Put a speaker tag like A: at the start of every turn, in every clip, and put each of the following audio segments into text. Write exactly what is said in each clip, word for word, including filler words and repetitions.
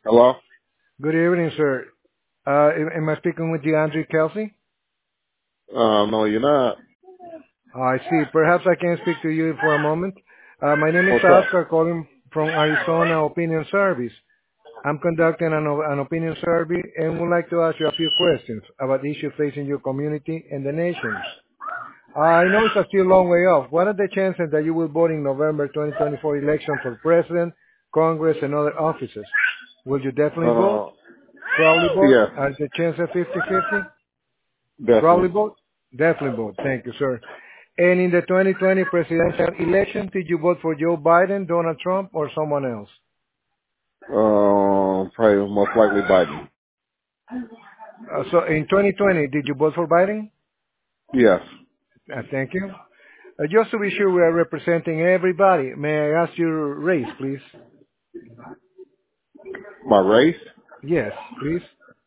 A: Hello?
B: Good evening, sir. Uh, am am I speaking with DeAndre Kelsey?
A: Uh, no, you're not.
B: I see. Perhaps I can speak to you for a moment. Uh, my name is
A: What's up?
B: Oscar, calling from Arizona Opinion Service. I'm conducting an, o- an opinion survey and would like to ask you a few questions about issues facing your community and the nation. I know it's a still long way off. What are the chances that you will vote in November twenty twenty-four election for president, Congress, and other offices? Will you definitely vote?
A: Uh,
B: Probably vote?
A: yeah,
B: Are the chances fifty-fifty? Probably
A: definitely.
B: vote? Definitely vote. Thank you, sir. And in the twenty twenty presidential election, did you vote for Joe Biden, Donald Trump, or someone else?
A: Um, probably most likely Biden.
B: Uh, so in twenty twenty, did you vote for Biden?
A: Yes.
B: Uh, thank you. Uh, just to be sure we are representing everybody, may I ask your race, please?
A: My race?
B: Yes, please.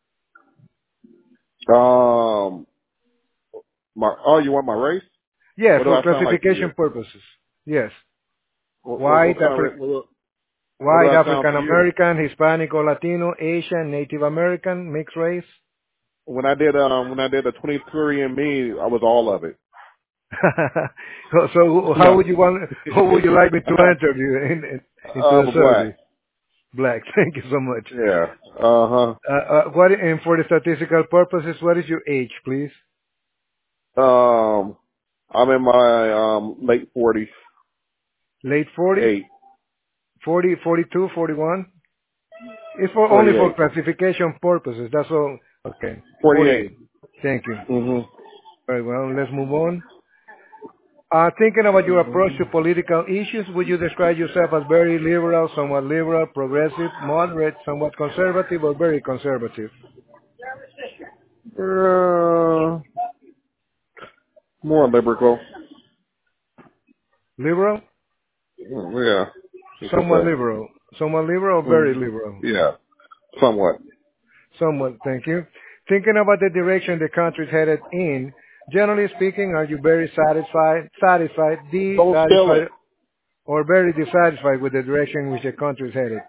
A: Um, my, oh, you want my race?
B: Yeah,
A: What do
B: for
A: I sound like to you?
B: classification purposes. Yes.
A: What, what,
B: White,
A: what kind of
B: Afri-
A: race? What, what do
B: white,
A: I sound
B: African
A: to you?
B: American, Hispanic or Latino, Asian, Native American, mixed race.
A: When I did, um, when I did the twenty-three and me, I was all of it.
B: so, so how
A: No.
B: would you want? How would you like me to enter you in, in, into
A: I'm
B: the
A: a black.
B: survey? Black. Thank you so much.
A: Yeah. Uh-huh.
B: Uh, uh, what and for the statistical purposes, what is your age, please?
A: Um, I'm in my, um, late forties.
B: Late forties,
A: Eight.
B: forty, forty-two, forty-one. It's for only for
A: forty-eight.
B: classification purposes. That's all. Okay,
A: forty-eight.
B: forty-eight. Thank you.
A: Mm-hmm.
B: Very well. Let's move on. Uh, thinking about your approach to political issues, would you describe yourself as very liberal, somewhat liberal, progressive, moderate, somewhat conservative, or very conservative?
A: Uh, more liberal.
B: Liberal?
A: Mm, yeah, you could
B: Somewhat
A: say.
B: liberal. Somewhat liberal or very
A: Mm,
B: liberal?
A: yeah, somewhat.
B: Somewhat, thank you. Thinking about the direction the country is headed in, generally speaking, are you very satisfied, satisfied,
A: Don't steal it.
B: dissatisfied, or very dissatisfied with the direction in which the country is headed?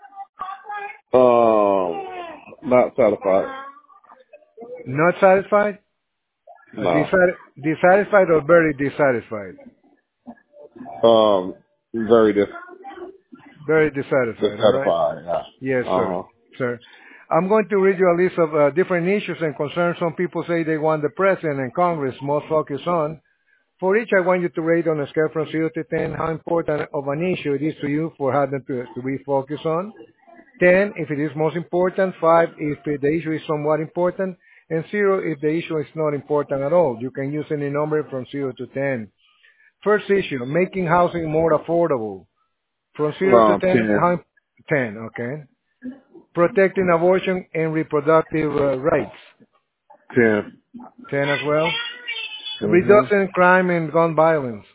A: Um, not satisfied.
B: Not satisfied? Uh,
A: No.
B: dissat- dissatisfied or very dissatisfied?
A: Um, very dis
B: Very dissatisfied, all right?
A: dissatisfied. Yeah.
B: Yes,
A: Uh
B: sir.
A: huh.
B: Sir. I'm going to read you a list of uh, different issues and concerns some people say they want the President and Congress most focus on. For each, I want you to rate on a scale from zero to ten how important of an issue it is to you for having to, to be focused on. ten if it is most important, five if the issue is somewhat important, and zero if the issue is not important at all. You can use any number from zero to ten. First issue, making housing more affordable. From zero to
A: Um,
B: ten,
A: ten.
B: how, ten, okay. Protecting abortion and reproductive uh, rights,
A: Ten.
B: ten as well.
A: Mhm.
B: Reducing crime and gun violence,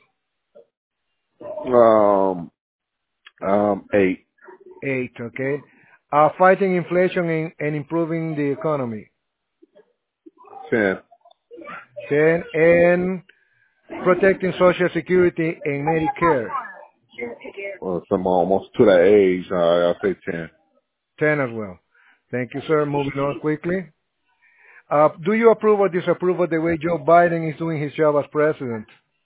A: Um. Um. Eight.
B: eight, okay. Uh, fighting inflation and, and improving the economy,
A: Ten.
B: ten. And protecting Social Security and Medicare,
A: Well, some almost to that age. Uh, I'll say ten.
B: ten as well. Thank you, sir. Moving on quickly. Uh, do you approve or disapprove of the way Joe Biden is doing his job as president?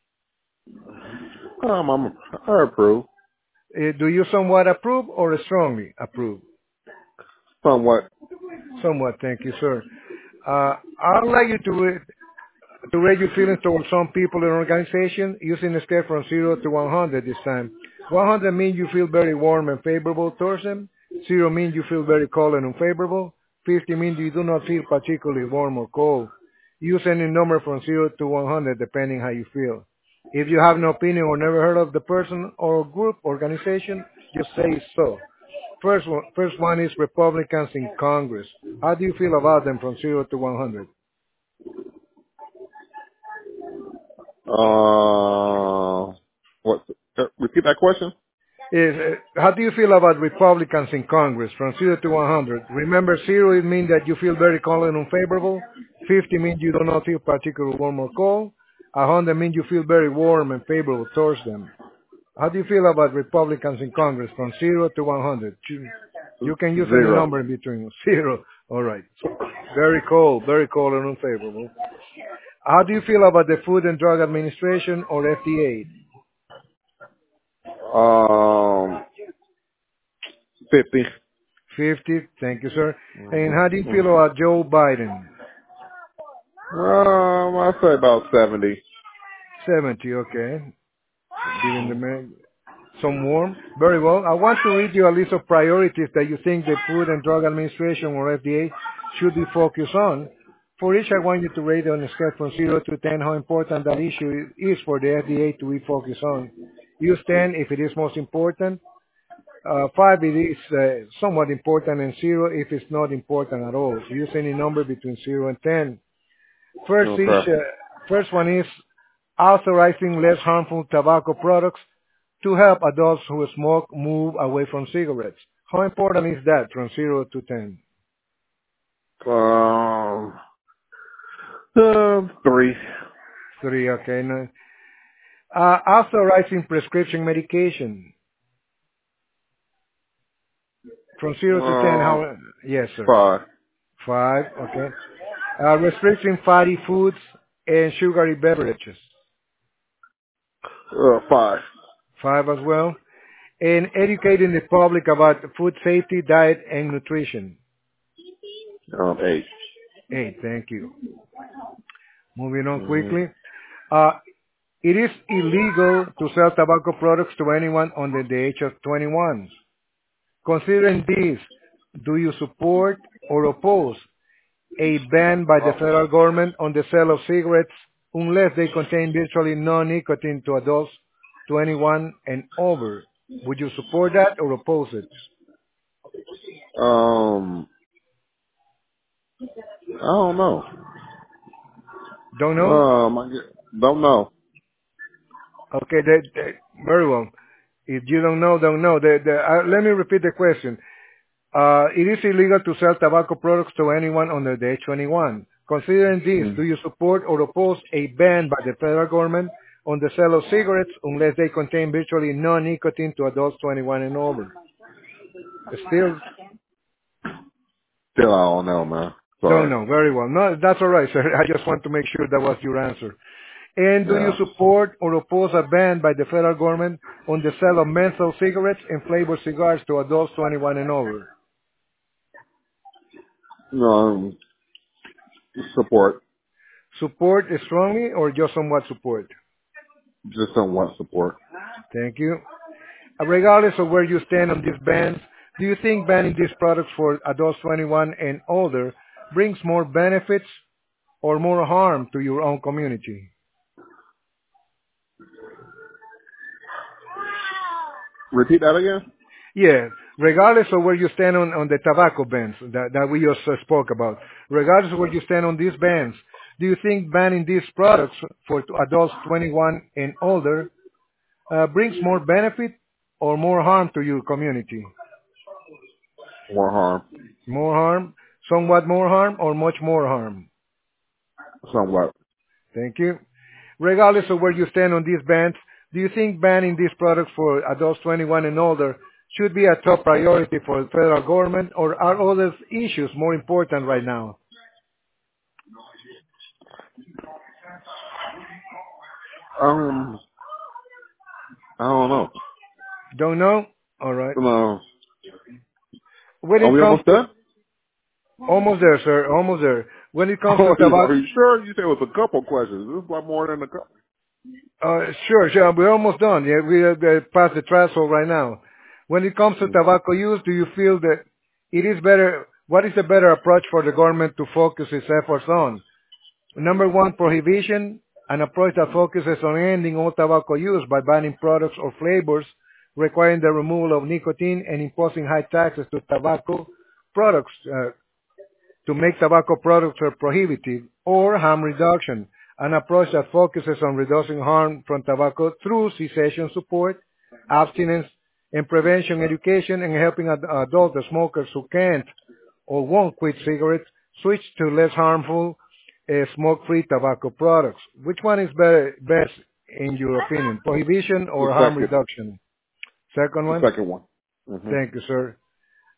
A: Um. I'm. I approve.
B: Uh, do you somewhat approve or strongly approve?
A: Somewhat.
B: Somewhat, thank you, sir. Uh, I'd like you to read, to rate your feelings towards some people in an organization using a scale from zero to one hundred this time. one hundred means you feel very warm and favorable towards them. zero means you feel very cold and unfavorable. fifty means you do not feel particularly warm or cold. Use any number from zero to one hundred depending how you feel. If you have no opinion or never heard of the person or group, organization, just say so. First one, first one is Republicans in Congress. How do you feel about them from zero to one hundred?
A: Uh. What? Uh, repeat that question.
B: Is, uh, how do you feel about Republicans in Congress from zero to one hundred? Remember, zero it means that you feel very cold and unfavorable. fifty means you do not feel particularly warm or cold. one hundred means you feel very warm and favorable towards them. How do you feel about Republicans in Congress from zero to one hundred? You can use any
A: Zero.
B: number in between. Zero. All right. Very cold. Very cold and unfavorable. How do you feel about the Food and Drug Administration or F D A?
A: Um, fifty.
B: fifty. Thank you, sir. And how do you
A: Mm-hmm.
B: feel about Joe Biden?
A: Um, I'd say about seventy.
B: seventy. Okay. Giving the man some warm. Very well. I want to read you a list of priorities that you think the Food and Drug Administration or F D A should be focused on. For each, I want you to rate on a scale from zero to ten how important that issue is for the F D A to be focused on. Use ten if it is most important. Uh, five it is uh, somewhat important, and zero if it's not important at all. Use any number between zero and ten. First, each,
A: Okay.
B: uh, first one is authorizing less harmful tobacco products to help adults who smoke move away from cigarettes. How important is that from zero to ten?
A: Um, uh, three.
B: three, okay. No. Uh, authorizing prescription medication. From zero to ten,
A: Uh,
B: how? Yes, sir.
A: five.
B: five, okay. Uh, restricting fatty foods and sugary beverages.
A: Uh, five.
B: five as well. And educating the public about food safety, diet, and nutrition.
A: Um, eight.
B: eight, thank you. Moving on
A: Mm-hmm.
B: quickly. Uh, it is illegal to sell tobacco products to anyone under the age of twenty-one. Considering this, do you support or oppose a ban by the federal government on the sale of cigarettes unless they contain virtually no nicotine to adults twenty-one and over? Would you support that or oppose it?
A: Um, I don't know.
B: Don't know?
A: Um, I get, don't know.
B: Okay, that, that, very well. If you don't know, don't know. The, the, uh, let me repeat the question. Uh, it is illegal to sell tobacco products to anyone under the age twenty-one. Considering this,
A: Mm.
B: do you support or oppose a ban by the federal government on the sale of cigarettes unless they contain virtually no nicotine to adults twenty-one and over? Still
A: Still, I don't know, man.
B: don't
A: Sorry.
B: know. Very well. No, that's all right, sir. I just want to make sure that was your answer. And do you
A: Yeah.
B: support or oppose a ban by the federal government on the sale of menthol cigarettes and flavored cigars to adults twenty-one and over?
A: Um, support.
B: Support strongly or just somewhat support?
A: Just somewhat support.
B: Thank you. Uh, Regardless of where you stand on these bans, do you think banning these products for adults twenty-one and older brings more benefits or more harm to your own community?
A: Repeat that again?
B: Yeah, regardless of where you stand on, on the tobacco bans that, that we just uh, spoke about, regardless of where you stand on these bans, do you think banning these products for t- adults twenty-one and older uh, brings more benefit or more harm to your community?
A: More harm.
B: More harm, somewhat more harm, or much more harm?
A: Somewhat.
B: Thank you. Regardless of where you stand on these bans, do you think banning these products for adults twenty-one and older should be a top priority for the federal government, or are other issues more important right now?
A: Um, I don't know.
B: Don't know? All right.
A: No.
B: When
A: Are
B: it
A: we
B: comes
A: almost
B: to,
A: done?
B: almost there, sir, almost there. When it comes to
A: Oh, are
B: tobacco,
A: you sure? You said it was a couple questions. This is like more than a couple.
B: uh, sure, sure, we're almost done. Yeah, we are uh, past the threshold right now. When it comes to
A: Mm.
B: tobacco use, do you feel that it is better, what is a better approach for the government to focus its efforts on? Number one, prohibition, an approach that focuses on ending all tobacco use by banning products or flavors, requiring the removal of nicotine and imposing high taxes to tobacco products uh, to make tobacco products are prohibitive, or harm reduction, an approach that focuses on reducing harm from tobacco through cessation support, abstinence, and prevention education, and helping ad- adult smokers who can't or won't quit cigarettes switch to less harmful uh, smoke-free tobacco products. Which one is better, best in your opinion, prohibition
A: The
B: or harm
A: second.
B: reduction? Second
A: The
B: one?
A: second one. hmm
B: Thank you, sir.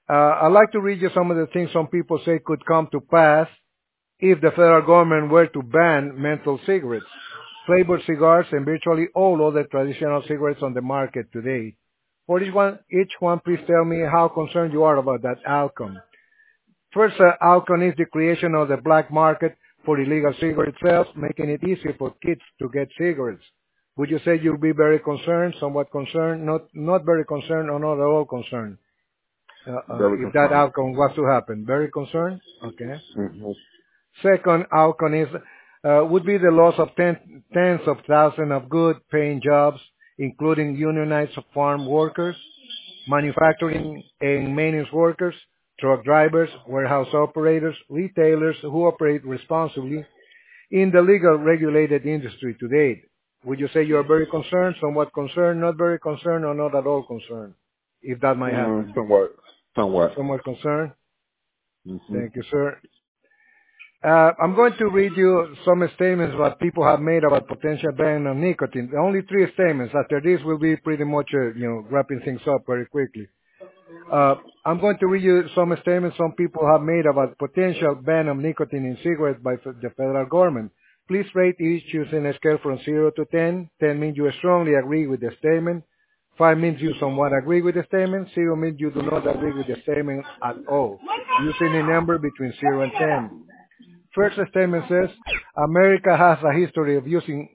B: Uh, I'd like to read you some of the things some people say could come to pass if the federal government were to ban menthol cigarettes, flavored cigars, and virtually all other traditional cigarettes on the market today. For each one, each one, please tell me how concerned you are about that outcome. First uh, outcome is the creation of the black market for illegal cigarette sales, making it easier for kids to get cigarettes. Would you say you'll be very concerned, somewhat concerned, not not very concerned, or not at all concerned? Uh, uh,
A: Very
B: if that
A: concerned.
B: outcome was to happen, very concerned. Okay.
A: Mm-hmm.
B: Second outcome is uh, would be the loss of ten, tens of thousands of good-paying jobs, including unionized farm workers, manufacturing and maintenance workers, truck drivers, warehouse operators, retailers who operate responsibly in the legal regulated industry today. Would you say you are very concerned, somewhat concerned, not very concerned, or not at all concerned, if that might
A: Mm,
B: happen?
A: somewhat. Somewhat.
B: Somewhat concerned?
A: Mm-hmm.
B: Thank you, sir. Uh, I'm going to read you some statements that people have made about potential ban on nicotine. Only three statements. After this, we'll be pretty much, uh, you know, wrapping things up very quickly. Uh, I'm going to read you some statements some people have made about potential ban of nicotine in cigarettes by f- the federal government. Please rate each using a scale from zero to ten. ten means you strongly agree with the statement. five means you somewhat agree with the statement. zero means you do not agree with the statement at all. Using a number between zero and ten. First statement says, America has a history of using